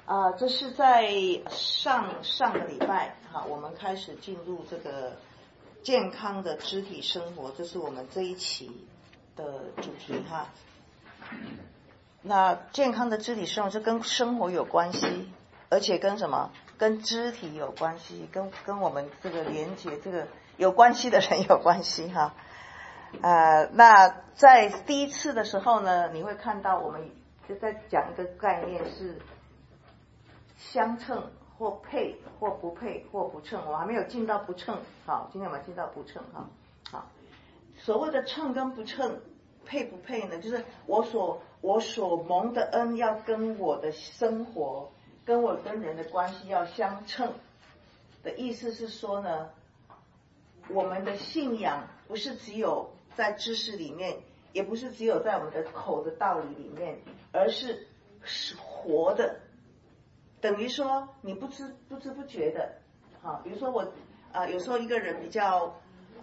这是在上个礼拜我们开始进入这个健康的肢体生活，这是我们这一期的主题那健康的肢体生活是跟生活有关系，而且跟什么？跟肢体有关系，跟我们这个连结这个有关系的人有关系那在第一次的时候呢，你会看到我们就在讲一个概念是相称或配或不配或不称，我还没有进到不称。好，今天我们进到不称好，所谓的称跟不称，配不配呢？就是我所蒙的恩要跟我的生活，跟我跟人的关系要相称的意思是说呢，我们的信仰不是只有在知识里面，也不是只有在我们的口的道理里面，而是活的。等于说你不知不觉的比如说我有时候一个人比较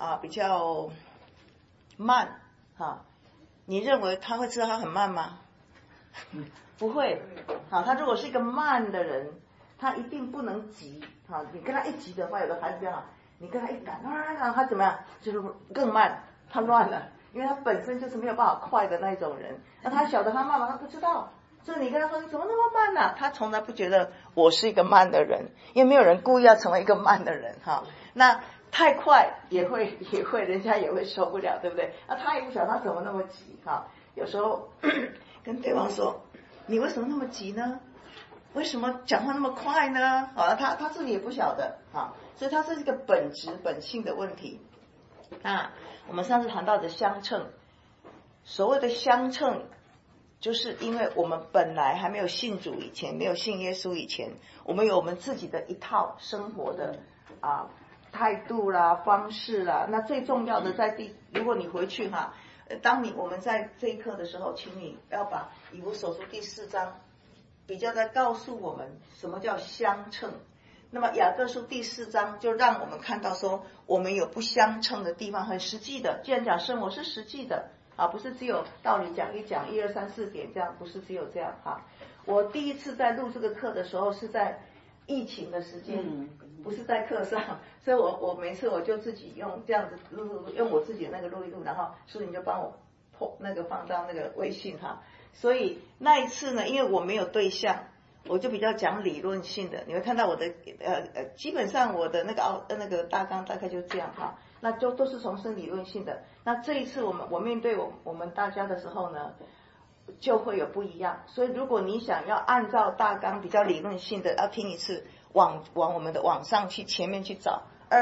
慢你认为他会知道他很慢吗？不会他如果是一个慢的人，他一定不能急你跟他一急的话，有的孩子这样你跟他一赶他怎么样？就是更慢，他乱了，因为他本身就是没有办法快的那种人。那他晓得他慢吗？他不知道。所以你跟他说你怎么那么慢他从来不觉得我是一个慢的人，因为没有人故意要成为一个慢的人那太快也会人家也会受不了，对不对？他也不晓得他怎么那么急有时候跟对方说你为什么那么急呢？为什么讲话那么快呢？他自己也不晓得所以它是一个本质本性的问题。我们上次谈到的相称，所谓的相称就是因为我们本来还没有信主以前，没有信耶稣以前，我们有我们自己的一套生活的态度啦、方式啦。那最重要的如果你回去我们在这一课的时候，请你要把以弗所书第4章比较在告诉我们什么叫相称。那么雅各书第4章就让我们看到说我们有不相称的地方，很实际的。既然讲生活是实际的不是只有道理讲一讲1、2、3、4点这样，不是只有这样我第一次在录这个课的时候是在疫情的时间，不是在课上，所以我每次我就自己用这样子录，用我自己的那个录一录，然后淑玲就帮我放到那个微信所以那一次呢，因为我没有对象，我就比较讲理论性的。你会看到我的基本上我的那个大纲大概就这样那就都是从事理论性的。那这一次我面对我们大家的时候呢，就会有不一样。所以如果你想要按照大纲比较理论性的要听一次，往我们的网上去前面去找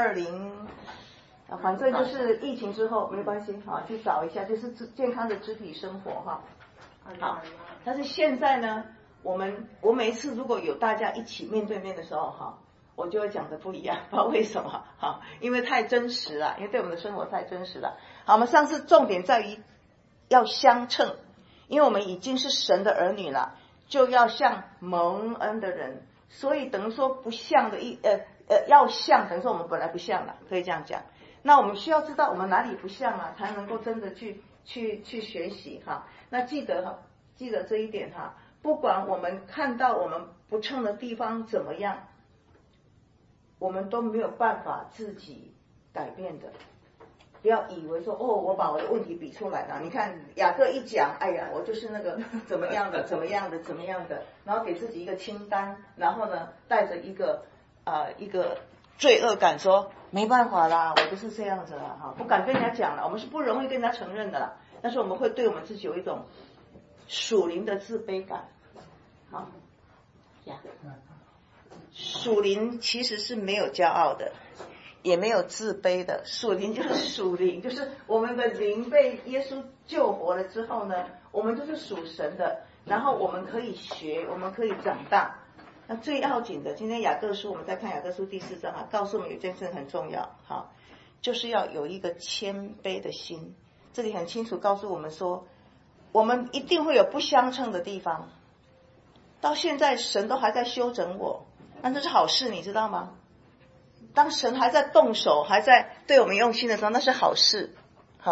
反正就是疫情之后没关系去找一下，就是健康的肢体生活但是现在呢，我每一次如果有大家一起面对面的时候我就会讲的不一样，不知道为什么因为太真实了，因为对我们的生活太真实了。我们上次重点在于要相称，因为我们已经是神的儿女了，就要像蒙恩的人，所以等于说不像的要像，等于说我们本来不像了，可以这样讲。那我们需要知道我们哪里不像才能够真的去学习那记得这一点不管我们看到我们不称的地方怎么样，我们都没有办法自己改变的。不要以为说我把我的问题比出来了，你看雅各一讲，哎呀我就是那个怎么样的怎么样的怎么样的，然后给自己一个清单，然后呢带着一个罪恶感说没办法啦，我就是这样子了不敢跟人家讲了。我们是不容易跟人家承认的啦，但是我们会对我们自己有一种属灵的自卑感属灵其实是没有骄傲的，也没有自卑的。属灵就是属灵，就是我们的灵被耶稣救活了之后呢，我们就是属神的，然后我们可以学，我们可以长大。那最要紧的，今天雅各书我们在看雅各书第4章告诉我们有一件事很重要就是要有一个谦卑的心。这里很清楚告诉我们说，我们一定会有不相称的地方，到现在神都还在修整我，那这是好事，你知道吗？当神还在动手，还在对我们用心的时候，那是好事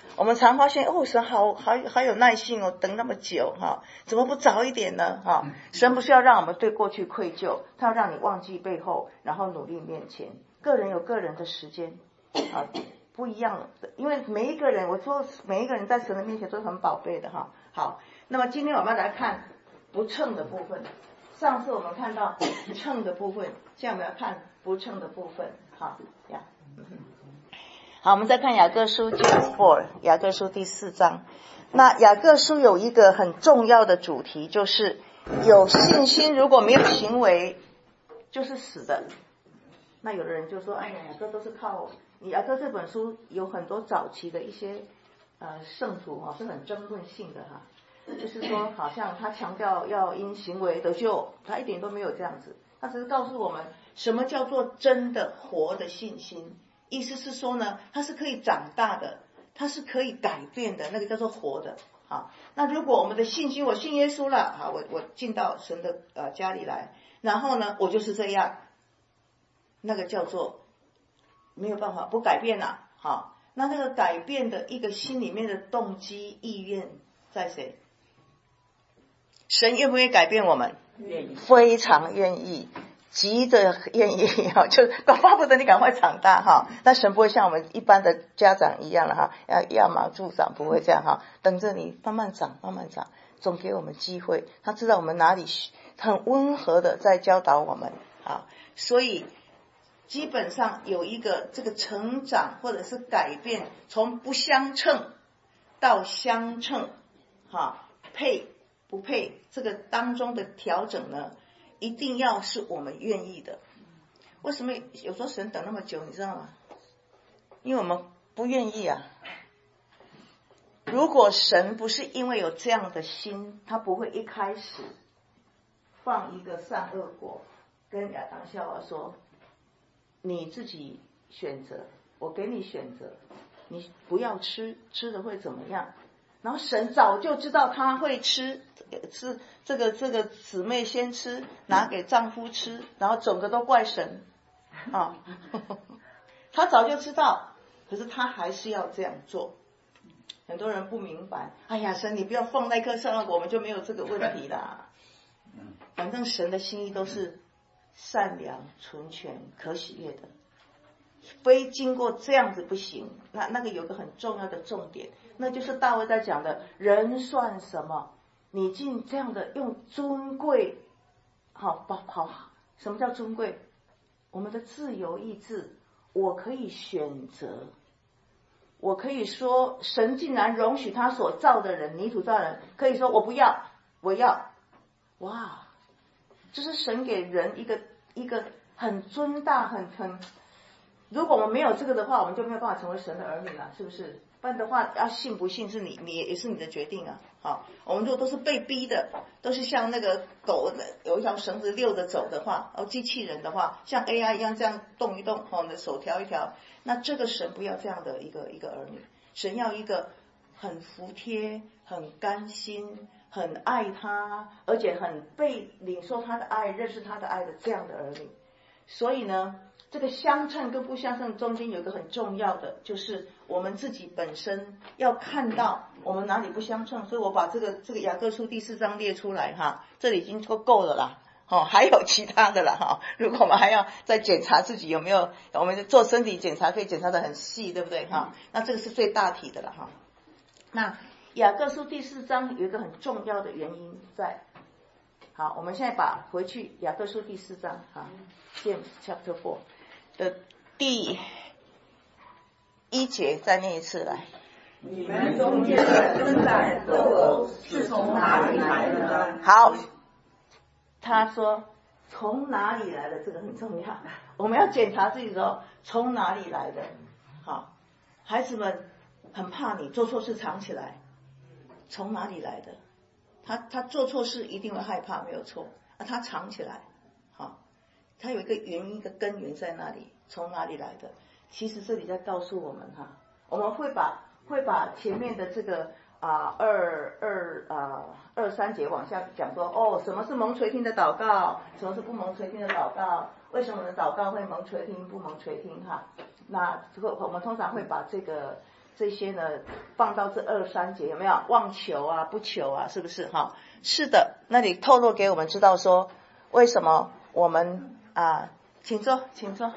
我们常发现神好有耐性哦，等那么久哈，怎么不早一点呢哈？神不是要让我们对过去愧疚，他要让你忘记背后，然后努力面前。个人有个人的时间啊，不一样的，因为每一个人，我说每一个人在神的面前都是很宝贝的哈。好，那么今天我们要来看不称的部分。上次我们看到称的部分，现在我们要看不称的部分。好呀。好，我们再看雅各书 4， 雅各书第4章。那雅各书有一个很重要的主题，就是有信心如果没有行为就是死的。那有的人就说，哎呀，雅各都是靠雅各这本书有很多早期的一些圣徒是很争论性的哈，就是说好像他强调要因行为得救，他一点都没有这样子，他只是告诉我们什么叫做真的活的信心。意思是说呢，它是可以长大的，它是可以改变的，那个叫做活的。好，那如果我们的信心，我信耶稣了，好，我进到神的家里来，然后呢，我就是这样，那个叫做没有办法不改变了。好，那个改变的一个心里面的动机意愿在谁？神愿不愿意改变我们？愿意，非常愿意。急着愿意就巴不得你赶快长大哈。但神不会像我们一般的家长一样了哈，要忙助长，不会这样哈，等着你慢慢长慢慢长，总给我们机会。他知道我们哪里很温和的在教导我们啊，所以基本上有一个这个成长或者是改变，从不相称到相称哈，配不配这个当中的调整呢，一定要是我们愿意的。为什么有时候神等那么久，你知道吗？因为我们不愿意啊。如果神不是因为有这样的心，他不会一开始放一个善恶果跟亚当夏娃说，你自己选择，我给你选择，你不要吃，吃了会怎么样。然后神早就知道他会吃这个姊妹先吃，拿给丈夫吃，然后整个都怪神啊。他早就知道，可是他还是要这样做。很多人不明白，哎呀，神你不要放那颗善恶果，我们就没有这个问题啦。反正神的心意都是善良、纯全、可喜悦的，非经过这样子不行。那个有个很重要的重点，那就是大卫在讲的，人算什么？你竟这样的用尊贵，好，什么叫尊贵？我们的自由意志，我可以选择，我可以说，神竟然容许他所造的人，泥土造的人，可以说我不要，我要，哇！这是神给人一个很尊大很，如果我们没有这个的话，我们就没有办法成为神的儿女了，是不是？不然的话，要信不信是你也是你的决定啊。好，我们如果都是被逼的，都是像那个狗有一条绳子溜着走的话，机器人的话，像 AI 一样这样动一动，你的手调一调，那这个神不要这样的一个儿女，神要一个很服帖、很甘心、很爱他，而且很被领受他的爱、认识他的爱的这样的儿女。所以呢，这个相称跟不相称中间有一个很重要的，就是我们自己本身要看到我们哪里不相称。所以我把这个雅各书第4章列出来哈，这里已经够了啦。还有其他的啦哈。如果我们还要再检查自己有没有，我们做身体检查可以检查得很细，对不对哈？那这个是最大体的了哈。那雅各书第4章有一个很重要的原因在。好，我们现在回去雅各书第4章哈，James chapter 4的第1节，再念一次来。 你们中间的争战斗殴是从哪里来的呢？ 好，他说从哪里来的，这个很重要。我们要检查自己的时候，从哪里来的。好，孩子们很怕你做错事藏起来，从哪里来的？他做错事一定会害怕，没有错他藏起来，好，他有一个原因，一个根源在那里，从哪里来的？其实这里在告诉我们哈，我们会把前面的这个2、3节往下讲说，什么是蒙垂听的祷告，什么是不蒙垂听的祷告，为什么我们的祷告会蒙垂听不蒙垂听哈？那我们通常会把这个这些呢放到这2、3节有没有？妄求啊，不求啊，是不是哈？是的，那你透露给我们知道说，为什么我们请坐，请坐。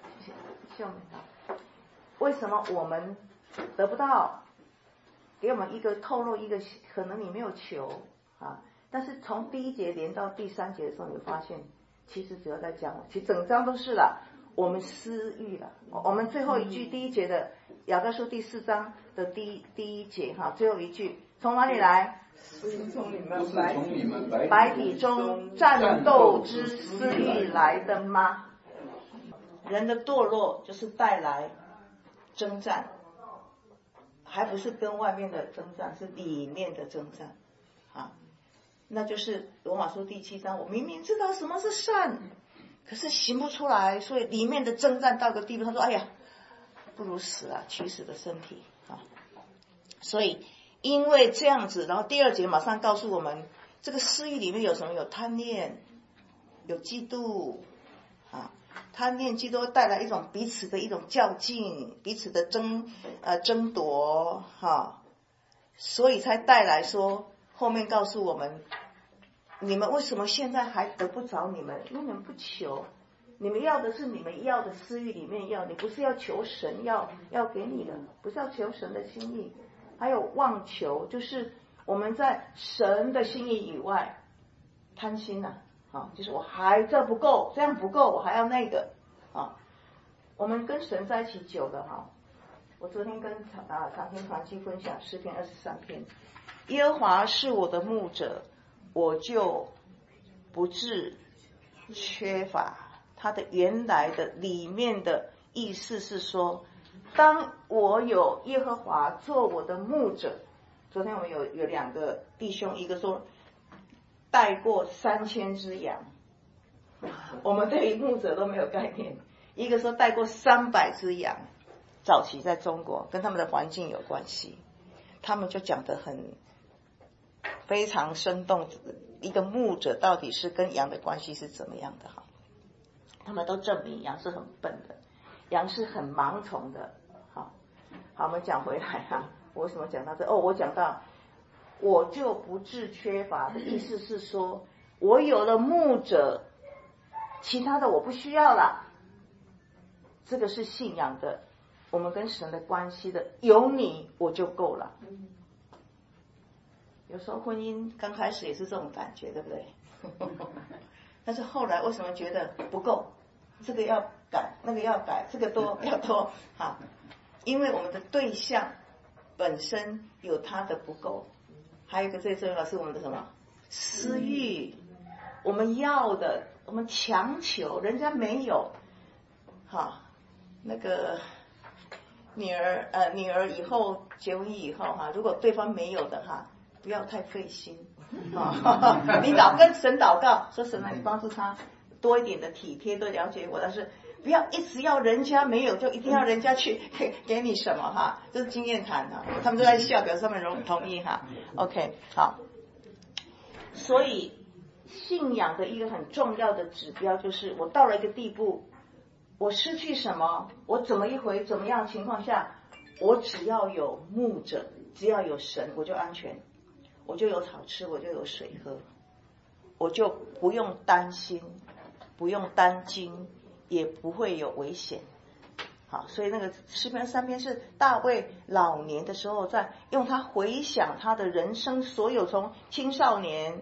为什么我们得不到？给我们一个透露一个，可能你没有求啊，但是从第1节连到第3节的时候，你会发现，其实只要在讲，其实整章都是了，我们私欲了。我们最后一句第1节的雅各书第4章的第1节哈，最后一句从哪里来？ 不是从你们百体中战斗之私欲来的吗？人的堕落就是带来征战，还不是跟外面的征战，是里面的征战啊。那就是罗马书第7章，我明明知道什么是善，可是行不出来，所以里面的征战到个地步，他说哎呀，不如死啊，取死的身体啊。所以因为这样子，然后第2节马上告诉我们，这个私欲里面有什么？有贪念，有嫉妒啊。贪念嫉妒带来一种彼此的一种较劲，彼此的争夺哈，所以才带来说后面告诉我们，你们为什么现在还得不着你们？因为你们不求，你们要的是你们要的私欲里面要，你不是要求神要给你的，不是要求神的心意。还有妄求，就是我们在神的心意以外贪心就是我还这不够，这样不够，我还要那个我们跟神在一起久了我昨天跟长天团契分享诗篇23篇，耶和华是我的牧者，我就不致缺乏。它的原来的里面的意思是说，当我有耶和华做我的牧者，昨天我们有2个弟兄，一个说带过3000只羊，我们对于牧者都没有概念，一个说带过300只羊，早期在中国跟他们的环境有关系，他们就讲得非常生动，一个牧者到底是跟羊的关系是怎么样的他们都证明羊是很笨的，羊是很盲从的。好，我们讲回来我为什么讲到这？我讲到我就不致缺乏的意思是说，我有了牧者，其他的我不需要了。这个是信仰的，我们跟神的关系的，有你我就够了。有时候婚姻刚开始也是这种感觉，对不对？但是后来为什么觉得不够？这个要改，那个要改，这个要多因为我们的对象本身有他的不够，还有一个最重要的是我们的什么？私欲。我们要的，我们强求，人家没有那个女儿以后结婚以后如果对方没有的不要太费心你跟神祷告说，神你帮助他多一点的体贴，多了解我，但是不要一直要人家没有就一定要人家去给你什么这是经验谈他们都在笑，表示他们同意OK 好。所以信仰的一个很重要的指标就是我到了一个地步，我失去什么，我怎么样情况下，我只要有牧者，只要有神，我就安全，我就有草吃，我就有水喝，我就不用担心，不用担惊，也不会有危险。所以那个诗篇3篇是大卫老年的时候，在用他回想他的人生所有，从青少年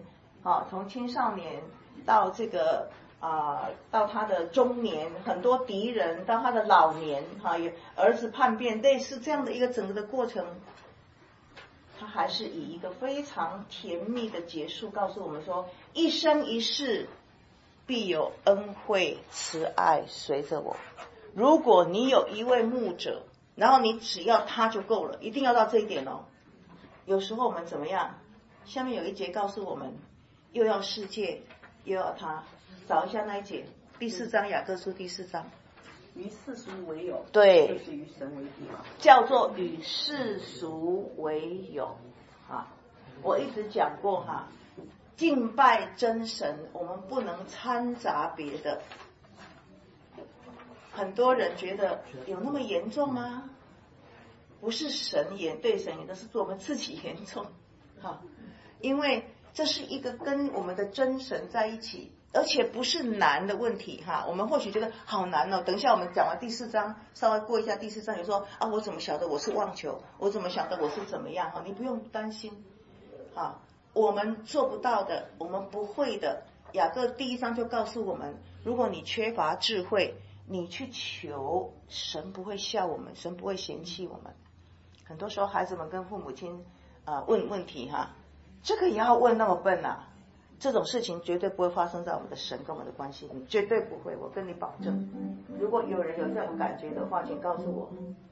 到这个到他的中年，很多敌人，到他的老年儿子叛变，类似这样的一个整个的过程，他还是以一个非常甜蜜的结束告诉我们说，一生一世必有恩惠慈爱随着我。如果你有一位牧者，然后你只要他就够了，一定要到这一点有时候我们怎么样？下面有一节告诉我们，又要世界又要他，找一下那一节，第4章雅各书第4章， 与世俗为友， 对， 就是与神为敌叫做与世俗为友我一直讲过敬拜真神，我们不能掺杂别的。很多人觉得有那么严重吗？ 不是神严对神严，那是我们自己严重。好，因为这是一个跟我们的真神在一起，而且不是难的问题哈。我们或许觉得好难哦，等一下我们讲完第4章，稍微过一下第4章，你说啊，我怎么晓得我是妄求？我怎么晓得我是怎么样？哈，你不用担心。好，我们做不到的，我们不会的。雅各第1章就告诉我们，如果你缺乏智慧，你去求，神不会笑我们，神不会嫌弃我们。很多时候孩子们跟父母亲问问题哈，这个也要问那么笨啊？这种事情绝对不会发生在我们的神跟我们的关系里，绝对不会，我跟你保证。如果有人有这种感觉的话，请告诉我。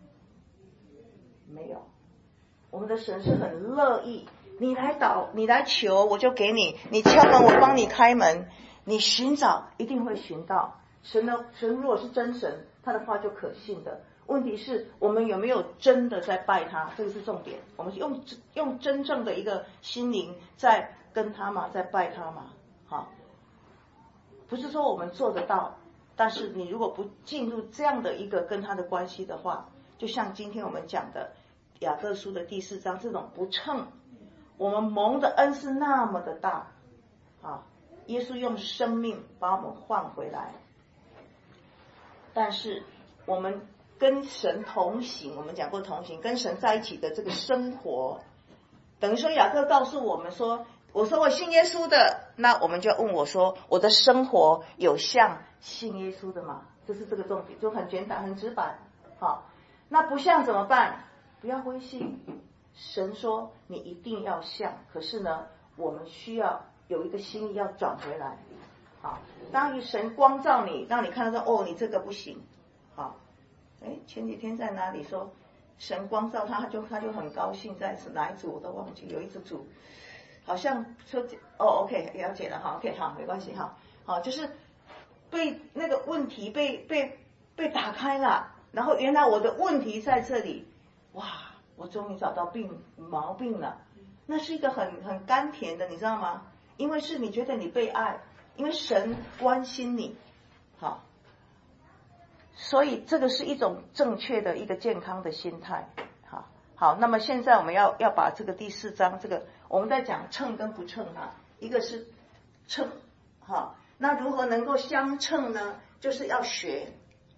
没有，我们的神是很乐意，你来求我就给你，你敲门我帮你开门，你寻找一定会寻到。神如果是真神，他的话就可信的。问题是我们有没有真的在拜他，这个是重点。我们用真正的一个心灵在跟他嘛，在拜他嘛。好，不是说我们做得到，但是你如果不进入这样的一个跟他的关系的话，就像今天我们讲的雅各书的第4章，这种不称，我们蒙的恩是那么的大啊！耶稣用生命把我们换回来，但是我们跟神同行，我们讲过同行，跟神在一起的这个生活，等于说雅各告诉我们说，我说我信耶稣的，那我们就要问我说，我的生活有像信耶稣的吗？这是这个重点，就很简单很直白。好，那不像怎么办？不要灰心，神说你一定要像，可是呢我们需要有一个心意要转回来。好，当神光照你，让你看到说哦你这个不行。好，前几天在哪里说神光照他就很高兴，在哪一组我都忘记，有一组好像说OK 了解了哈 OK 好没关系哈。好，就是被那个问题被打开了，然后原来我的问题在这里，哇，我终于找到毛病了。那是一个很甘甜的，你知道吗？因为是你觉得你被爱，因为神关心你。好，所以这个是一种正确的一个健康的心态。好，那么现在我们要把这个第4章，这个我们在讲称跟不称哈，一个是称，好，那如何能够相称呢？就是要学，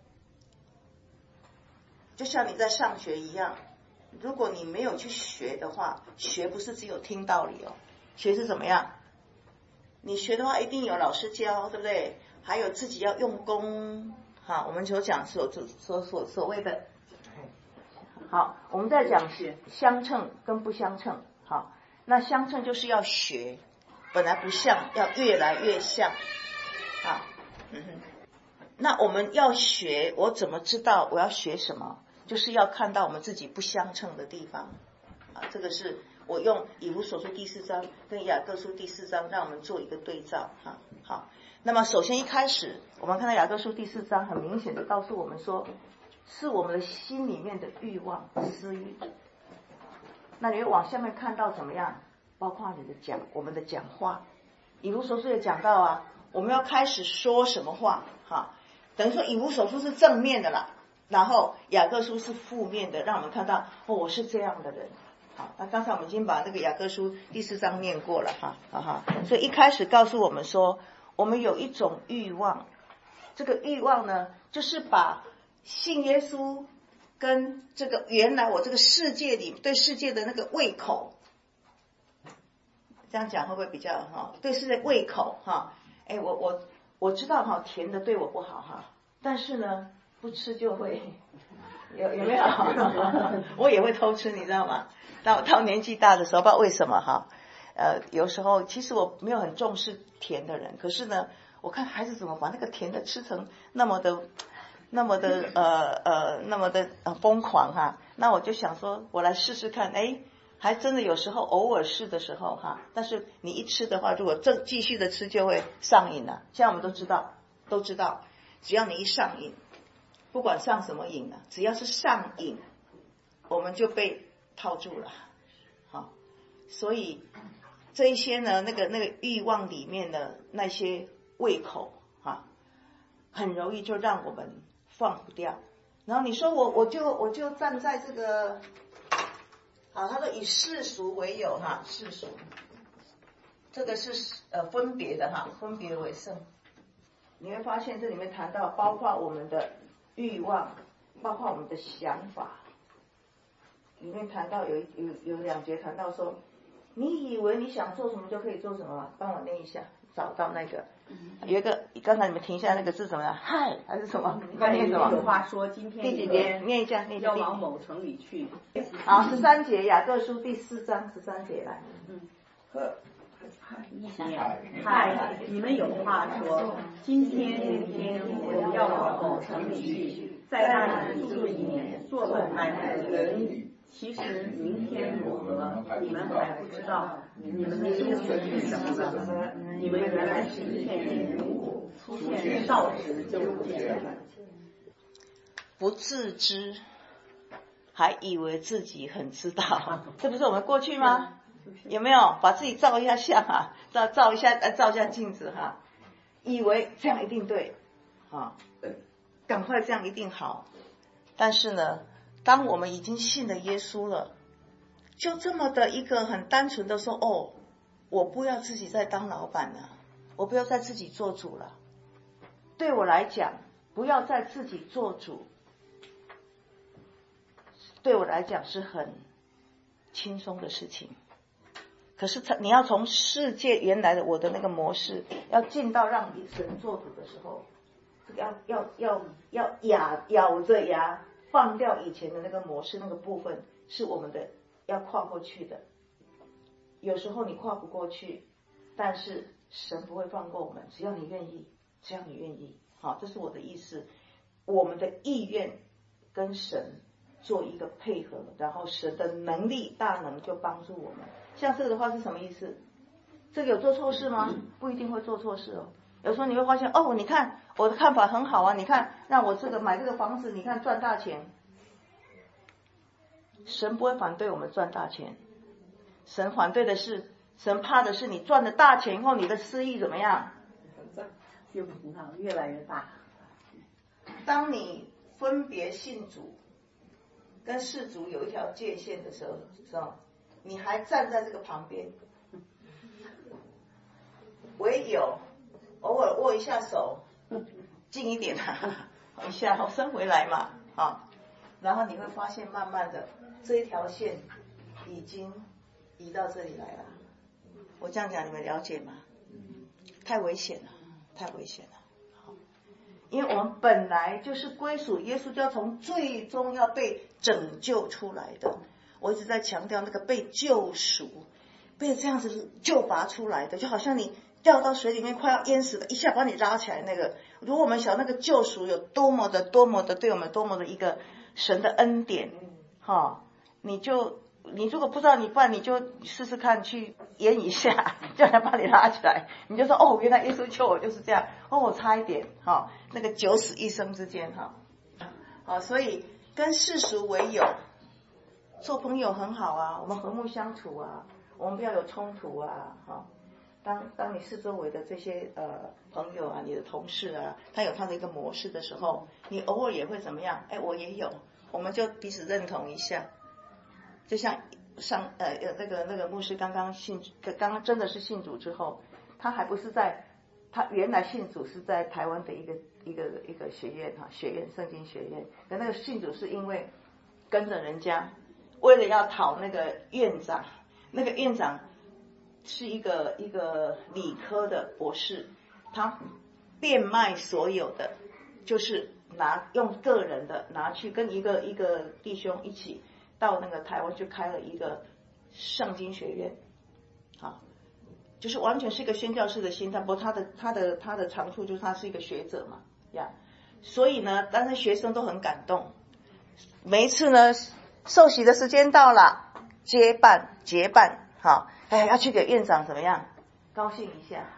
就像你在上学一样，如果你没有去学的话，学不是只有听道理哦，学是怎么样？你学的话一定有老师教，对不对？还有自己要用功。好，我们所讲所谓的，好，我们在讲相称跟不相称。好，那相称就是要学，本来不像，要越来越像。好，那我们要学，我怎么知道我要学什么？就是要看到我们自己不相称的地方。这个是我用以弗所书第4章跟雅各书第4章让我们做一个对照。好，那么首先一开始我们看到雅各书第4章很明显的告诉我们说，是我们的心里面的欲望私欲。那你会往下面看到怎么样？包括我们的讲话，以弗所书也讲到啊，我们要开始说什么话。等于说以弗所书是正面的啦，然后雅各书是负面的，让我们看到我是这样的人。好，那刚才我们已经把那个雅各书第4章念过了所以一开始告诉我们说，我们有一种欲望，这个欲望呢，就是把信耶稣跟这个原来我这个世界里对世界的那个胃口，这样讲会不会比较对世界胃口我知道甜的对我不好但是呢不吃就会有没有我也会偷吃，你知道吗？到年纪大的时候，不知道为什么有时候其实我没有很重视甜的人，可是呢我看孩子怎么把那个甜的吃成那么的疯狂那我就想说我来试试看，还真的有时候偶尔试的时候但是你一吃的话，如果继续的吃就会上瘾了。现在我们都知道只要你一上瘾，不管上什么瘾只要是上瘾，我们就被套住了。好，所以这一些呢，那个欲望里面的那些胃口很容易就让我们放不掉。 然后你说我就站在这个，好，他说以世俗为友哈，世俗，这个是分别的哈，分别为圣。你会发现这里面谈到包括我们的欲望，包括我们的想法。里面谈到有2节谈到说，你以为你想做什么就可以做什么吗？帮我念一下，找到那个。有一个刚才你们停下那个字什么呀？嗨还是什么？你看念什么？ 有话说今天第几节？念一下， 要往某城里去。 好13节，雅各书第4章13节来。 嗨，你们有话说，今天明天我们要往某城里去，在那里住1年，做买卖的人。其实明天如何，你们还不知道。你们的心是什么呢？你们原来是一片云雾，出现少时就不见了。 不自知，还以为自己很知道，这不是我们过去吗？有没有把自己照一下相啊？照一下镜子哈，以为这样一定对啊，赶快这样一定好。但是呢，当我们已经信了耶稣了，就这么的一个很单纯的说，哦，我不要自己再当老板了，我不要再自己做主了。对我来讲，不要再自己做主，对我来讲是很轻松的事情。可是你要从世界原来的我的那个模式，要进到让神做主的时候，这个要咬着牙放掉以前的那个模式，那个部分是我们的要跨过去的。有时候你跨不过去，但是神不会放过我们，只要你愿意，只要你愿意。好，这是我的意思。我们的意愿跟神做一个配合，然后神的能力大能就帮助我们。像这个的话是什么意思？这个有做错事吗？不一定会做错事哦。有时候你会发现，哦，你看我的看法很好啊，你看让我这个买这个房子，你看赚大钱。神不会反对我们赚大钱，神反对的是，神怕的是你赚了大钱以后，你的私欲怎么样？ 越来越大。 当你分别信主跟世主有一条界限的时候，你还站在这个旁边，唯有偶尔握一下手，近一点一下好伸回来嘛，然后你会发现慢慢的这一条线已经移到这里来了。我这样讲你们了解吗？太危险了，太危险了。因为我们本来就是归属耶稣，就要从最终要被拯救出来的。我一直在强调那个被救赎，被这样子救拔出来的，就好像你掉到水里面快要淹死了，一下把你拉起来那个。如果我们想那个救赎有多么的对我们多么的一个神的恩典，你如果不知道你办，你就试试看去淹一下，叫人把你拉起来，你就说哦，原来耶稣救我就是这样，哦，我差一点，那个九死一生之间，所以跟世俗为友，做朋友很好啊，我们和睦相处啊，我们不要有冲突啊，当你四周围的这些朋友啊，你的同事啊，他有他的一个模式的时候，你偶尔也会怎么样？我也有，我们就彼此认同一下。就像那个牧师刚刚真的是信主之后，他还不是他原来信主是在台湾的一个学院圣经学院，可那个信主是因为跟着人家，为了要讨那个院长，那个院长是一个理科的博士，他变卖所有的，就是用个人的拿去跟一个弟兄一起到那个台湾去开了一个圣经学院，就是完全是一个宣教士的心态。不过他的长处就是他是一个学者嘛，所以呢，但是学生都很感动。每一次呢，受洗的时间到了，结伴，要去给院长怎么样高兴一下，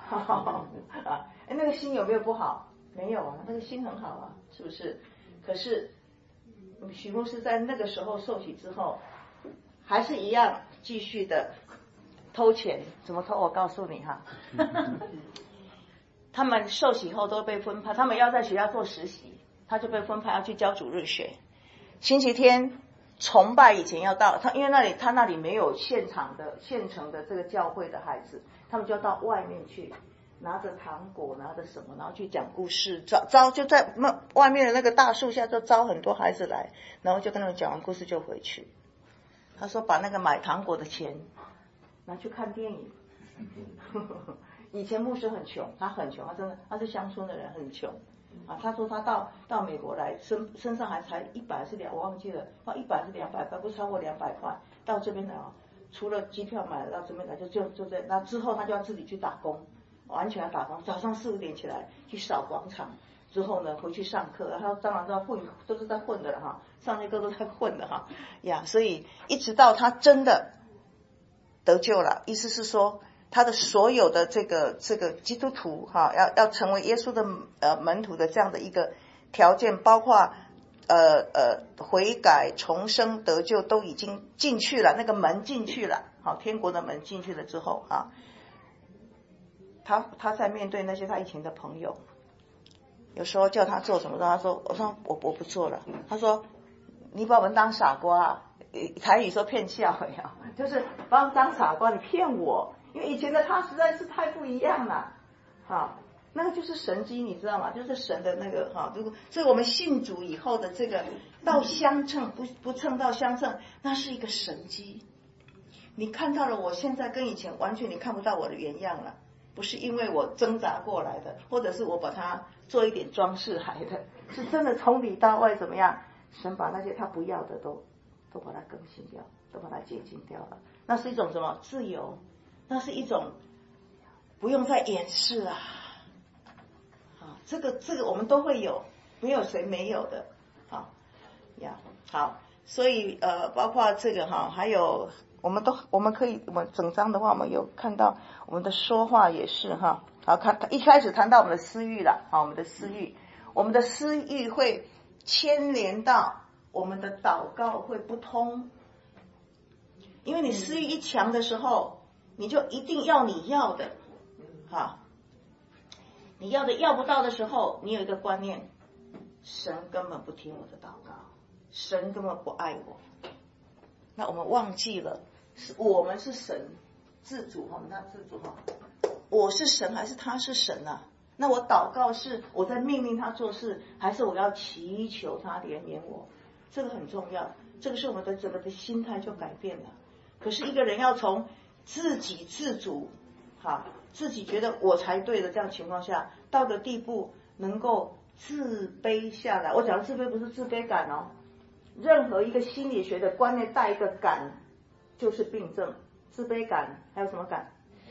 那个心有没有不好？没有啊，那个心很好啊，是不是？可是许牧师在那个时候受洗之后，还是一样继续的偷钱。怎么偷？我告诉你他们受洗后都被分派，他们要在学校做实习， 他就被分派要去教主日学。星期天崇拜以前要到他，因为他那里没有现成的这个教会的孩子，他们就要到外面去，拿着糖果拿着什么，然后去讲故事，招就在外面的那个大树下就招很多孩子来，然后就跟他们讲完故事就回去。他说把那个买糖果的钱拿去看电影。以前牧师很穷，他很穷，他是乡村的人，很穷啊。他说他到美国来，身上还才100还是200，我忘记了，到100还是200块，不超过200块。到这边来啊，除了机票买了到这边来就在那之后，他就要自己去打工，完全要打工。早上4、5点起来去扫广场，之后呢回去上课，然后当然都是在混的了哈，上那课都在混的哈呀。所以一直到他真的得救了，意思是说，他的所有的这个基督徒哈，要成为耶稣的门徒的这样的一个条件，包括悔改、重生、得救都已经进去了，那个门进去了，好，天国的门进去了之后啊，他在面对那些他以前的朋友，有时候叫他做什么，他说我不做了，他说你把我们当傻瓜啊，台语说骗笑呀，就是把我们当傻瓜，你骗我。因为以前的他实在是太不一样了，好，那个就是神机，你知道吗？就是神的那个哈，所以我们信主以后的这个到相称不称到相称，那是一个神机。你看到了我现在跟以前完全你看不到我的原样了，不是因为我挣扎过来的，或者是我把它做一点装饰来的，是真的从里到外怎么样？神把那些他不要的都把它更新掉，都把它洁净掉了。那是一种什么自由？那是一种不用再掩饰啊！啊，这个我们都会有，没有谁没有的啊呀。好，所以包括这个哈，还有我们整章的话，我们有看到我们的说话也是哈。好，一开始谈到我们的私欲了，好，我们的私欲会牵连到我们的祷告会不通，因为你私欲一强的时候。你就一定要你要的，好，你要的要不到的时候，你有一个观念，神根本不听我的祷告，神根本不爱我。那我们忘记了，我们是神自主哈，那自主哈，我是神还是他是神啊？那我祷告是我在命令他做事，还是我要祈求他怜悯我？这个很重要，这个是我们的整个的心态就改变了。可是一个人要从自己自主，好，自己觉得我才对的这样情况下，到的地步能够自卑下来。我讲的自卑不是自卑感哦，任何一个心理学的观念带一个感就是病症。自卑感还有什么感？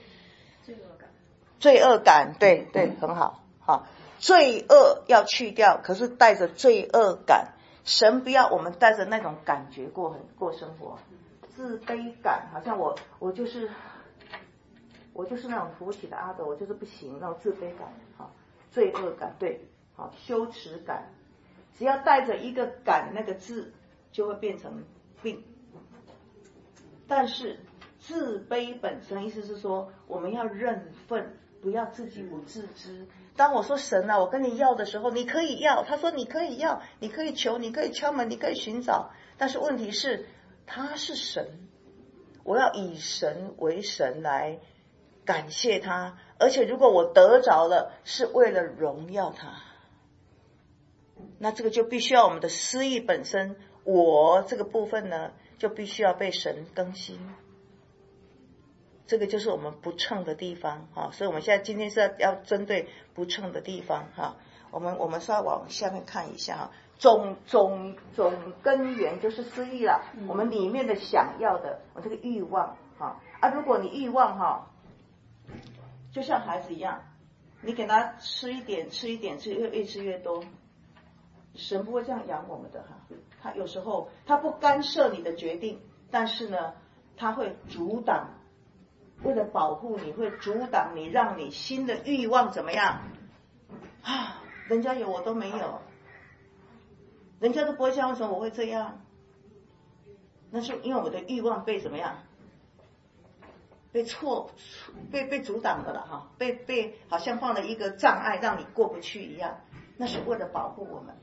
罪恶感，对，很好，好，罪恶要去掉，可是带着罪恶感，神不要我们带着那种感觉过生活。自卑感好像我就是那种扶不起的阿斗，我就是不行，那种自卑感，好，罪恶感，对，好，羞耻感，只要带着一个感那个字就会变成病。但是自卑本身意思是说我们要认份，不要自己不自知。当我说神啊，我跟你要的时候，你可以要，他说你可以要，你可以求，你可以敲门，你可以寻找，但是问题是他是神，我要以神为神来感谢他，而且如果我得着了，是为了荣耀他，那这个就必须要我们的私意本身，我这个部分呢，就必须要被神更新。这个就是我们不称的地方啊，所以我们现在今天是要针对不称的地方哈。我们稍微往下面看一下哈。总根源就是私欲了，我们里面的想要的，我这个欲望哈啊，如果你欲望哈，就像孩子一样，你给他吃一点，越吃越多，神不会这样养我们的哈。他有时候他不干涉你的决定，但是呢，他会阻挡，为了保护你，会阻挡你，让你新的欲望怎么样啊？人家有我都没有。人家都不会这样，为什么我会这样？那是因为我的欲望被怎么样？被阻挡的了哈，被好像放了一个障碍让你过不去一样，那是为了保护我们。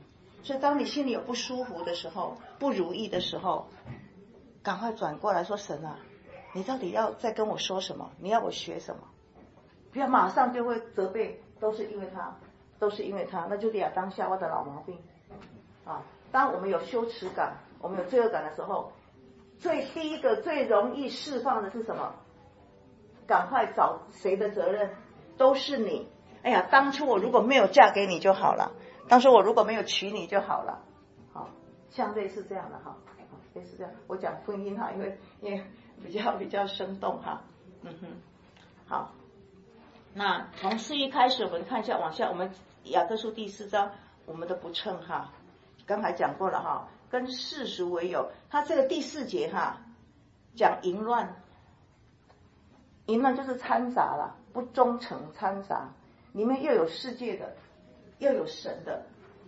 所以当你心里有不舒服的时候，不如意的时候，赶快转过来说，神啊，你到底要再跟我说什么？你要我学什么？不要马上就会责备，都是因为他，那就是亚当夏娃的老毛病啊。当我们有羞耻感，我们有罪恶感的时候，第一个最容易释放的是什么？赶快找谁的责任？都是你。哎呀，当初我如果没有嫁给你就好了，当初我如果没有娶你就好了。好，像类似这样的哈，类似这样。我讲婚姻哈，因为比较生动哈。好，那从4一开始，我们看一下往下，我们雅各书第4章，我们的不称哈，刚才讲过了哈，跟世俗为友。他这个第4节哈，讲淫乱，淫乱就是掺杂了，不忠诚掺杂，里面又有世界的，又有神的。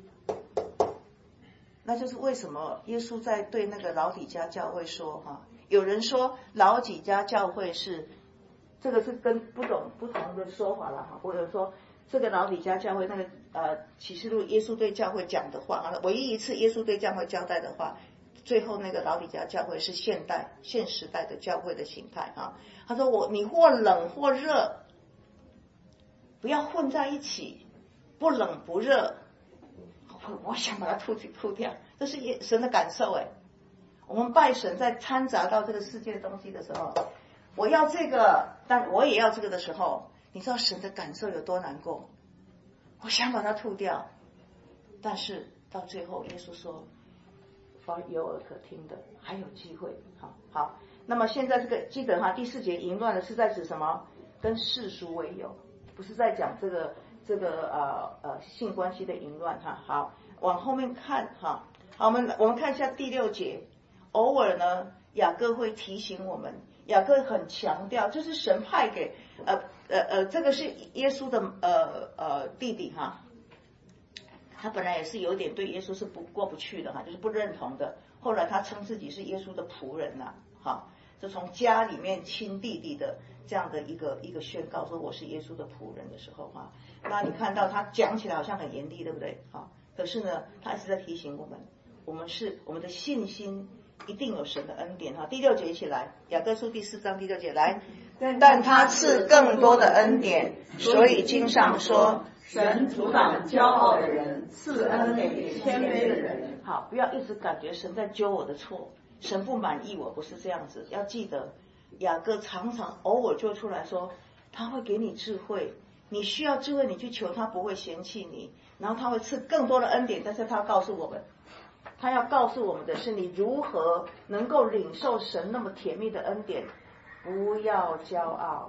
那就是为什么耶稣在对那个老底嘉教会说哈，有人说老底嘉教会是这个是跟不同的说法了哈，或者说这个老底嘉教会那个启示录耶稣对教会讲的话，唯一一次耶稣对教会交代的话，最后那个老底嘉教会是现时代的教会的形态啊。他说你或冷或热，不要混在一起，不冷不热。我想把它吐掉，这是神的感受哎。我们拜神在掺杂到这个世界的东西的时候，我要这个，但我也要这个的时候，你知道神的感受有多难过？我想把它吐掉，但是到最后耶稣说，凡有耳可听的还有机会。好，那么现在这个记得哈，第4节淫乱的是在指什么？跟世俗为友，不是在讲这个性关系的淫乱哈。好，往后面看哈。好，我们看一下第6节。偶尔呢，雅各会提醒我们，雅各很强调，这是神派给这个是耶稣的弟弟哈。他本来也是有点对耶稣是过不去的哈，就是不认同的。后来他称自己是耶稣的仆人呐，哈，就从家里面亲弟弟的这样的一个宣告，说我是耶稣的仆人的时候哈，那你看到他讲起来好像很严厉，对不对？哈，可是呢，他一直在提醒我们，我们的信心一定有神的恩典哈。第6节一起来，雅各书第4章第6节来，但他赐更多的恩典，所以经上说， 神阻挡骄傲的人，赐恩给谦卑的人。 好，不要一直感觉神在揪我的错，神不满意我，不是这样子。要记得，雅各常常偶尔就出来说，他会给你智慧，你需要智慧，你去求他不会嫌弃你，然后他会赐更多的恩典。但是他要告诉我们，他要告诉我们的是，你如何能够领受神那么甜蜜的恩典。不要骄傲，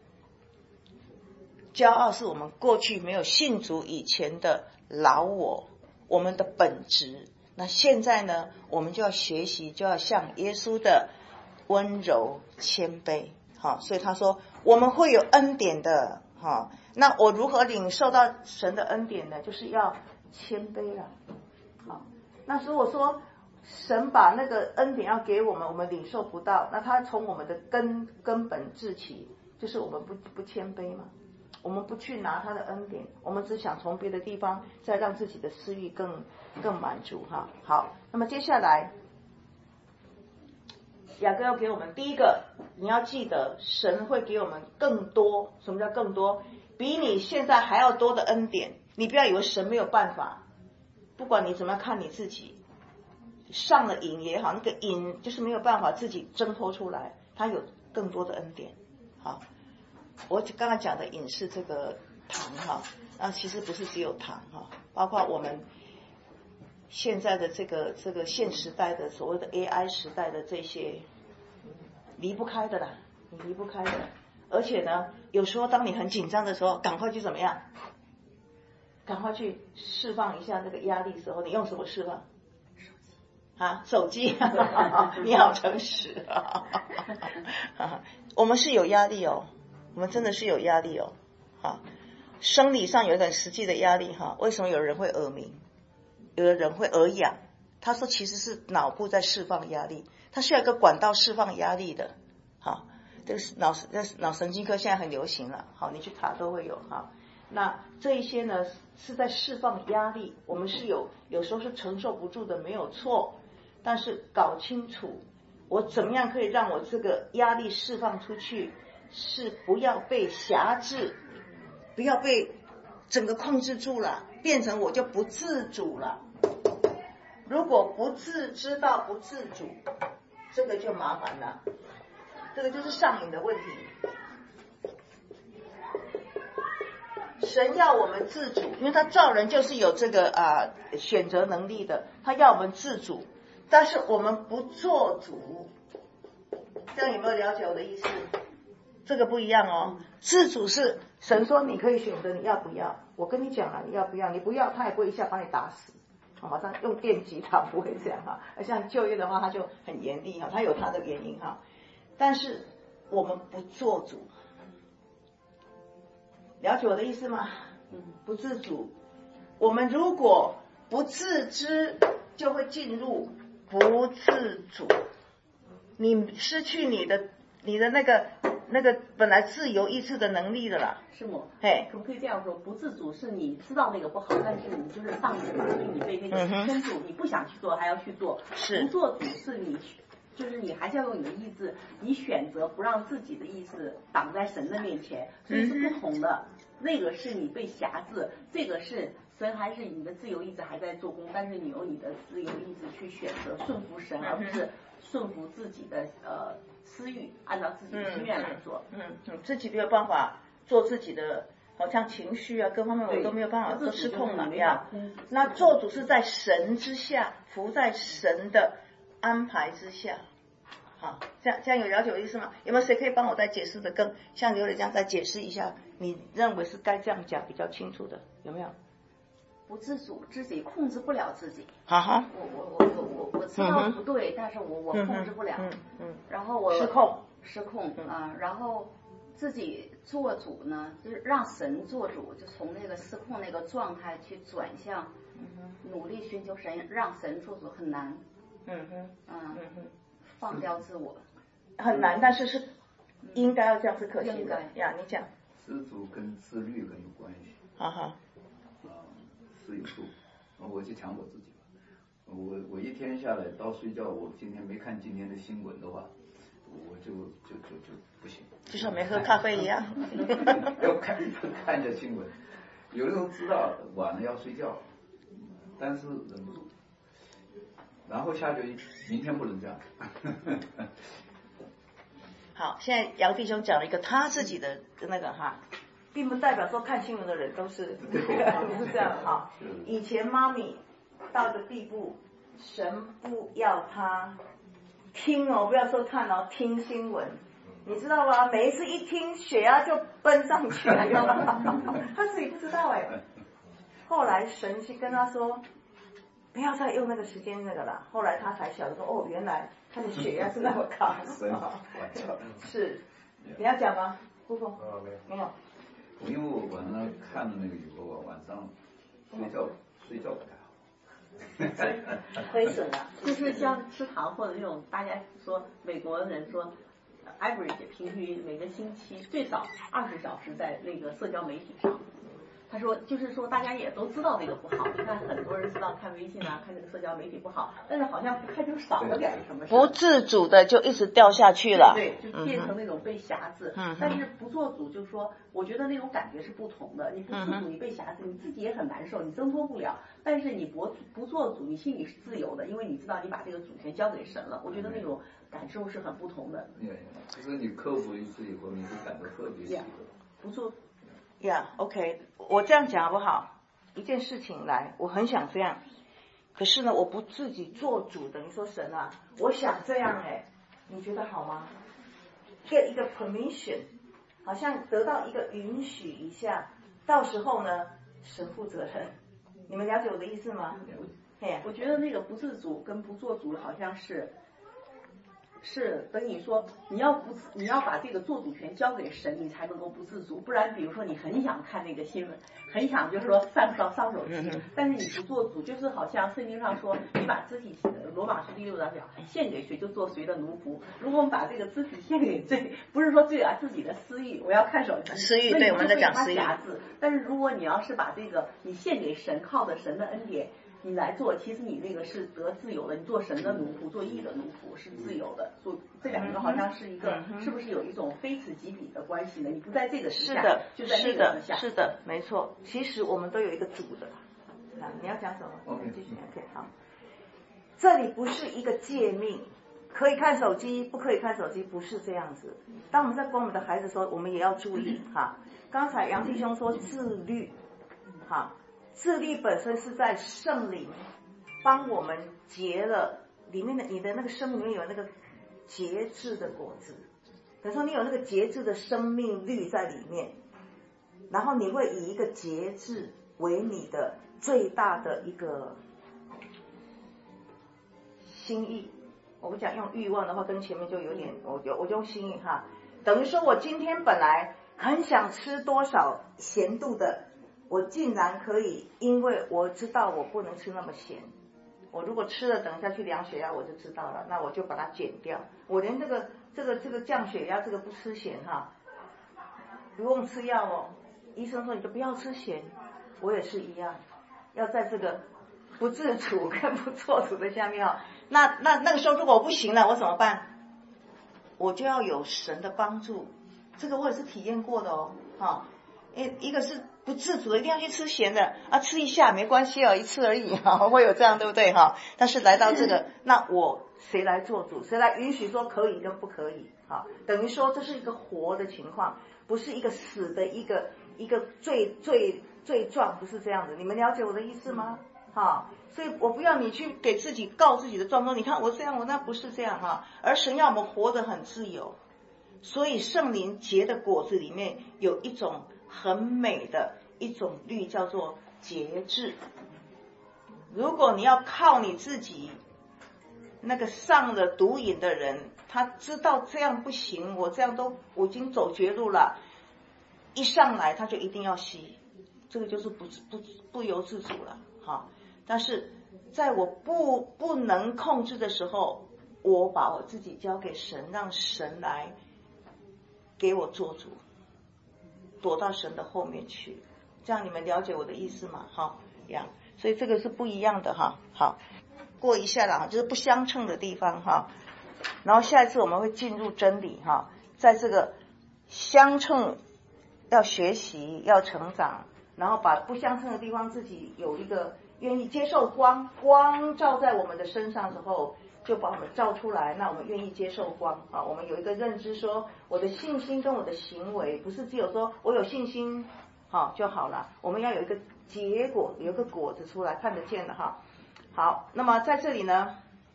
骄傲是我们过去没有信主以前的老我们的本质。那现在呢，我们就要学习，就要像耶稣的温柔谦卑。好，所以他说我们会有恩典的。好，那我如何领受到神的恩典呢？就是要谦卑了。好，那如果说神把那个恩典要给我们，我们领受不到，那他从我们的根本治起，就是我们不谦卑嘛，我们不去拿他的恩典，我们只想从别的地方再让自己的私欲更满足哈。好，那么接下来雅各要给我们第一个，你要记得神会给我们更多。什么叫更多？比你现在还要多的恩典。你不要以为神没有办法，不管你怎么样看你自己，上了瘾也好，那个瘾就是没有办法自己挣脱出来，他有更多的恩典。好，我刚才讲的瘾是这个糖哈，那其实不是只有糖哈，包括我们现在的这个现时代的所谓的 AI 时代的这些离不开的啦，你离不开的。而且呢，有时候当你很紧张的时候，赶快去怎么样？赶快去释放一下这个压力的时候，你用什么释放？手机你好诚实我们是有压力哦，我们真的是有压力哦。生理上有点实际的压力哈。为什么有人会耳鸣，有的人会耳痒？他说其实是脑部在释放压力，它需要一个管道释放压力的。好，这个脑神经科现在很流行了，好，你去查都会有哈。 那这一些呢是在释放压力，我们是有时候是承受不住的，没有错。但是搞清楚，我怎么样可以让我这个压力释放出去，是不要被辖制，不要被整个控制住了，变成我就不自主了。如果不自知到不自主，这个就麻烦了，这个就是上瘾的问题。神要我们自主，因为他造人就是有这个选择能力的，他要我们自主，但是我们不做主。这样有没有了解我的意思？这个不一样哦。自主是神说你可以选择你要不要，我跟你讲了你要不要，你不要他也不会一下把你打死，马上用电击他不会这样哈。而像就业的话他就很严厉哈，他有他的原因哈。但是我们不做主，了解我的意思吗？不自主。我们如果不自知，就会进入不自主，你失去你的那个本来自由意志的能力了啦。 师母， 哎， 可不可以这样说？不自主是你知道那个不好，但是你就是上瘾嘛，所以你被那个牵住，你不想去做还要去做。 是不做主是你。就是你还是要用你的意志，你选择不让自己的意志挡在神的面前，所以是不同的。那个是你被辖制，这个是神还是你的自由意志还在做工，但是你用你的自由意志去选择顺服神，而不是顺服自己的私欲，按照自己的心愿来做。 自己没有办法做自己的，好像情绪啊各方面我都没有办法都失控了呀。那做主是在神之下，服在神的安排之下。好，这样有了解我的意思吗？有没有谁可以帮我再解释的更像刘磊这样再解释一下？你认为是该这样讲比较清楚的，有没有？ 不自主，自己控制不了自己。 哈哈。 我知道不对，但是我控制不了。然后我失控啊，然后自己做主呢，就是让神做主，就从那个失控那个状态去转向，努力寻求神，让神做主很难。放掉自我很难，但是应该要这样是可行的呀。你讲， 自主跟自律很有关系。是有度。我就讲我自己吧，我一天下来到睡觉，我今天没看今天的新闻的话，我就不行。 就像没喝咖啡一样。 要看着新闻，有的时候知道晚了要睡觉，但是忍不住。然后下决心，明天不能这样。 好，现在杨弟兄讲了一个他自己的那个哈，并不代表说看新闻的人都是不是这样哈。以前妈咪到的地步，神不要他听哦，不要说看哦，听新闻，你知道吗？每一次一听，血压就奔上去了。他自己不知道哎。后来神去跟他说，不要再用那个时间那个了。后来他才晓得说，哦，原来他的血压是那么高。是，你要讲吗？姑父？没有。 因为我晚上看了那个以后啊，晚上睡觉不太好。 亏损了。 就是像吃糖或者那种，大家说美国人说 ，average 平均每个星期最少20小时在那个社交媒体上。他说，就是说，大家也都知道这个不好。你看，很多人知道看微信啊，看这个社交媒体不好，但是好像不看就少了点什么。 不自主的就一直掉下去了。 对，就变成那种被辖制。但是不做主，就是说，我觉得那种感觉是不同的。你不自主，你被辖制，你自己也很难受，你挣脱不了。但是你不做主，你心里是自由的，因为你知道你把这个主权交给神了。我觉得那种感受是很不同的。 就是你克服一次以后，你会感到特别喜乐。 不做。 OK， 我这样讲好不好？一件事情来，我很想这样，可是呢，我不自己做主的。你说神啊，我想这样你觉得好吗？给一个 permission， 好像得到一个允许一下，到时候呢，神负责任。你们了解我的意思吗？ 我觉得那个不自主跟不做主好像是， 是等于说你要把这个做主权交给神，你才能够不自主。不然比如说你很想看那个新闻，很想就是说上手机，但是你不做主，就是好像圣经上说你把肢体罗马书第6章讲献给谁就做谁的奴仆。如果我们把这个肢体献给罪，不是说罪啊，自己的私欲，我要看手机， 私欲，对，我们在讲私欲。 但是如果你要是把这个你献给神，靠着神的恩典你来做，其实你那个是得自由的，你做神的奴仆，做义的奴仆是自由的。所以这两个好像是一个，是不是有一种非此即彼的关系呢？你不在这个之下，就在那个之下。 是的，没错。其实我们都有一个主的。你要讲什么？我们继续 OK 好。这里不是一个诫命，可以看手机，不可以看手机，不是这样子。当我们在管我们的孩子的时候，我们也要注意哈。刚才杨弟兄说自律，哈。自律本身是在圣灵帮我们结了里面的你的那个生命里面有那个节制的果子，等于说你有那个节制的生命律在里面，然后你会以一个节制为你的最大的一个心意。我不讲用欲望的话，跟前面就有点我就用心意哈，等于说我今天本来很想吃多少咸度的，我竟然可以，因为我知道我不能吃那么咸，我如果吃了等一下去量血压我就知道了，那我就把它减掉。我连这个降血压这个不吃咸哈，不用吃药哦，医生说你就不要吃咸，我也是一样，要在这个不自主跟不做主的下面哈。那个时候如果我不行了，我怎么办？我就要有神的帮助，这个我也是体验过的哦，哈。一个是不自主的，一定要去吃咸的啊，吃一下没关系哦，一次而已哈，会有这样对不对哈？但是来到这个，那我谁来做主？谁来允许说可以跟不可以？哈，等于说这是一个活的情况，不是一个死的一个罪状，不是这样的。你们了解我的意思吗？哈，所以我不要你去给自己告自己的状况，你看我这样，我那不是这样哈，而神要我们活得很自由。所以圣灵结的果子里面有一种很美的一种律，叫做节制。如果你要靠你自己，那个上了毒瘾的人，他知道这样不行，我这样我已经走绝路了，一上来他就一定要吸，这个就是不由自主了哈。但是在我不能控制的时候，我把我自己交给神，让神来给我做主，躲到神的后面去，这样你们了解我的意思吗？哈，所以这个是不一样的哈。好，过一下了，就是不相称的地方哈。然后下一次我们会进入真理哈，在这个相称要学习要成长，然后把不相称的地方自己有一个愿意接受光照在我们的身上之后，就把我们照出来，那我们愿意接受光啊。我们有一个认知说，我的信心跟我的行为不是只有说我有信心好就好了，我们要有一个结果，有一个果子出来看得见的哈。好，那么在这里呢，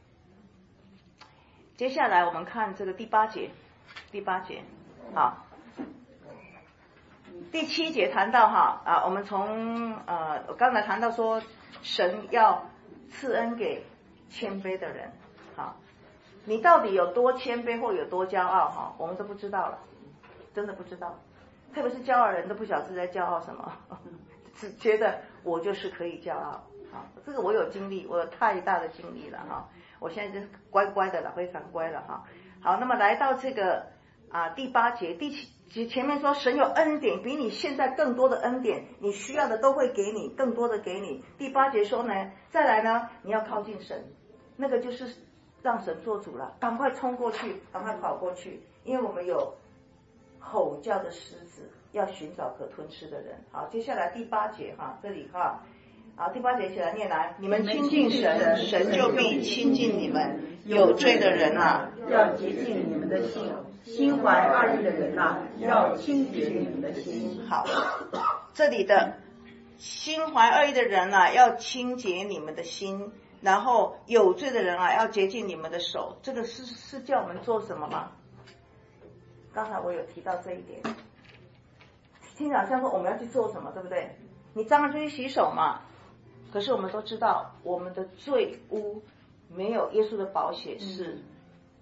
接下来我们看这个第八节好，第7节谈到哈我们从我刚才谈到说神要赐恩给谦卑的人。好，你到底有多谦卑或有多骄傲哈，我们都不知道了，真的不知道。特别是骄傲的人都不晓得在骄傲什么，只觉得我就是可以骄傲。好，这个我有经历，我有太大的经历了哈。我现在就是乖乖的了，非常乖了哈。好，那么来到这个第8节，第7节前面说神有恩典，比你现在更多的恩典，你需要的都会给你，更多的给你。第8节说呢，再来呢，你要靠近神，那个就是让神做主了，赶快冲过去，赶快跑过去，因为我们有吼叫的狮子，要寻找可吞吃的人。好，接下来第8节哈，这里哈，好，第8节起来念来，你们亲近神，神就必亲近你们。有罪的人要洁净你们的心；心怀二意的人要清洁你们的心。 好，这里的心怀二意的人要清洁你们的心，然后有罪的人要洁净你们的手。这个是叫我们做什么吗？刚才我有提到这一点，听起来好像说我们要去做什么，对不对？你当然就去洗手嘛。可是我们都知道，我们的罪污没有耶稣的宝血是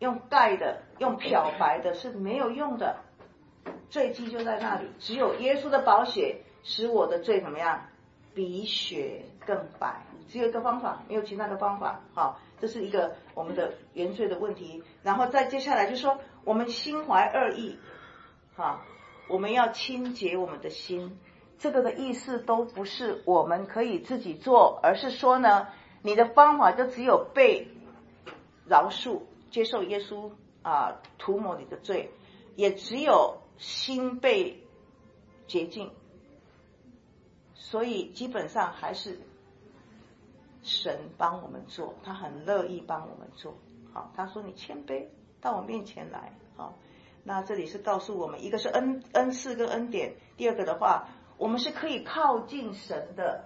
用盖的、用漂白的是没有用的，罪迹就在那里。只有耶稣的宝血使我的罪怎么样？比雪更白。只有一个方法，没有其他的方法。好，这是一个我们的原罪的问题。然后再接下来就说，我们心怀恶意，好，我们要清洁我们的心。这个的意思都不是我们可以自己做，而是说呢，你的方法就只有被饶恕，接受耶稣涂抹你的罪，也只有心被洁净。所以基本上还是神帮我们做，他很乐意帮我们做。好，他说你谦卑到我面前来。好，那这里是告诉我们，一个是恩赐跟恩典，第二个的话，我们是可以靠近神的。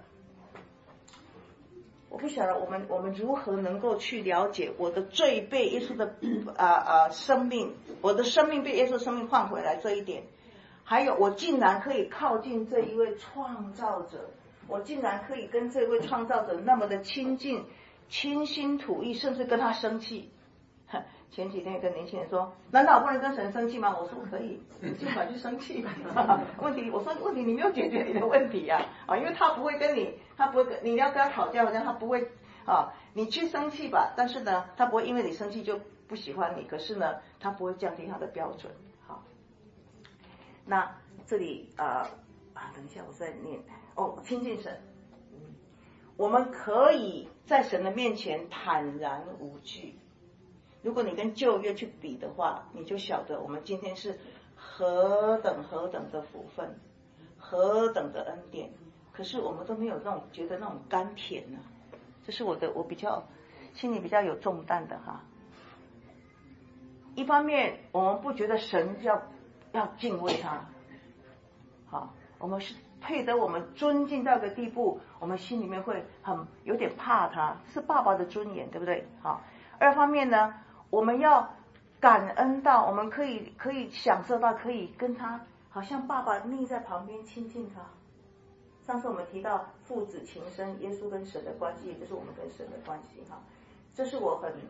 我不晓得我们如何能够去了解我的罪被耶稣的生命，我的生命被耶稣的生命换回来这一点。还有我竟然可以靠近这一位创造者，我竟然可以跟这位创造者那么的亲近，倾心吐意，甚至跟他生气。前几天有个年轻人说，难道我不能跟神生气吗？我说可以，你尽管去生气。问题你没有解决你的问题啊，因为他不会跟你，你要跟他讨价还价，他不会你去生气吧，但是呢，他不会因为你生气就不喜欢你，可是呢，他不会降低他的标准。好，那这里等一下我再念亲近神，我们可以在神的面前坦然无惧。如果你跟旧约去比的话，你就晓得我们今天是何等的福分，何等的恩典。可是我们都没有那种觉得那种甘甜呢，这是我比较心里比较有重担的哈。一方面我们不觉得神要敬畏他，好，我们是配得我们尊敬到一个地步，我们心里面会有点怕他，是爸爸的尊严，对不对？好，二方面呢，我们要感恩到我们可以享受到可以跟他好像爸爸腻在旁边亲近他。上次我们提到父子情深，耶稣跟神的关系，也就是我们跟神的关系哈。这是我很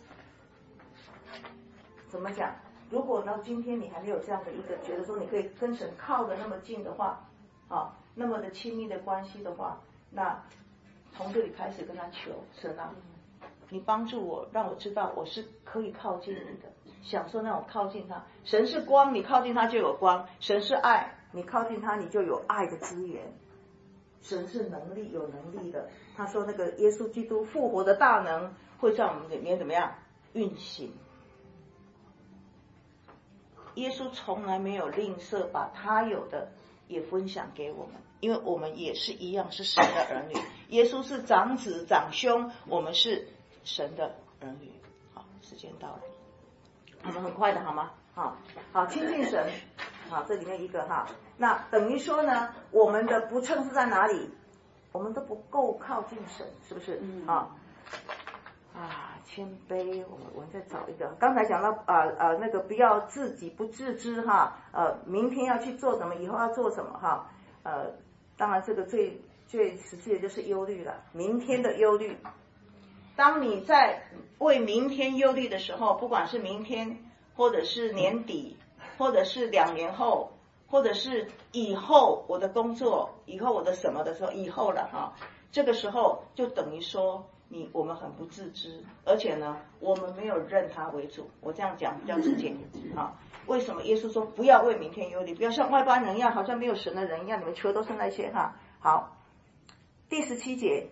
怎么讲？如果呢今天你还没有这样的一个觉得说你可以跟神靠得那么近的话，那么的亲密的关系的话，那从这里开始跟他求神啊，你帮助我，让我知道我是可以靠近你的，享受那种靠近他。神是光，你靠近他就有光；神是爱，你靠近他你就有爱的资源。神是能力，有能力的。他说那个耶稣基督复活的大能会在我们里面怎么样运行？耶稣从来没有吝啬把他有的也分享给我们，因为我们也是一样是神的儿女。耶稣是长子长兄，我们是神的儿女。好，时间到了，我们很快的好吗？好，亲近神。好，这里面一个那等于说呢，我们的不称是在哪里？我们都不够靠近神，是不是？谦卑，我们再找一个。刚才讲到那个不要自己不自知明天要去做什么，以后要做什么当然这个最实际的就是忧虑了，明天的忧虑。当你在为明天忧虑的时候，不管是明天，或者是年底，或者是2年后，或者是以后我的工作，以后我的什么的时候，以后了这个时候就等于说我们很不自知，而且呢，我们没有认他为主。我这样讲比较直接为什么耶稣说不要为明天忧虑，不要像外邦人一样，好像没有神的人一样，你们求都是那些好，第17节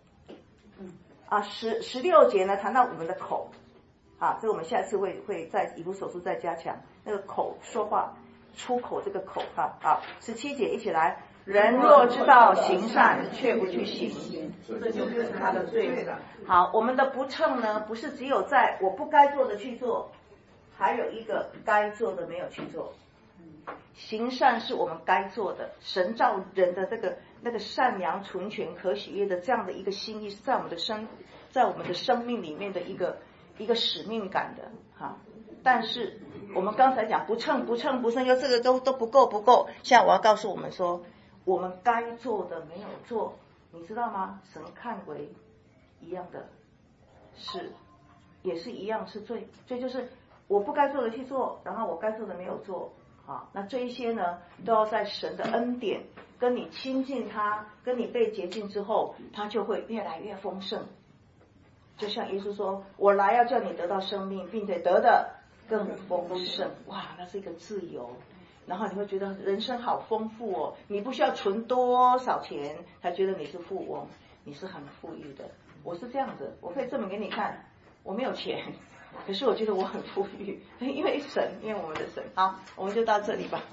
16节呢谈到我们的口这个我们下次会在以弗所书再加强那个口说话出口这个口好，17节一起来。人若知道行善，却不去行，这就是他的罪了。好，我们的不称呢，不是只有在我不该做的去做，还有一个该做的没有去做。行善是我们该做的，神造人的那个善良、纯全、可喜悦的这样的一个心意，是在我们的生命里面的一个使命感的但是我们刚才讲不称，又这个都不够。现在我要告诉我们说，我们该做的没有做，你知道吗？神看为一样的是也是一样是罪，罪就是我不该做的去做，然后我该做的没有做。好，那这一些呢，都要在神的恩典跟你亲近他，跟你被洁净之后，他就会越来越丰盛。就像耶稣说，我来要叫你得到生命，并且得的更丰盛。哇，那是一个自由，然后你会觉得人生好丰富哦，你不需要存多少钱才觉得你是富翁，你是很富裕的。我是这样子，我可以证明给你看，我没有钱，可是我觉得我很富裕，因为神，因为我们的神。好，我们就到这里吧。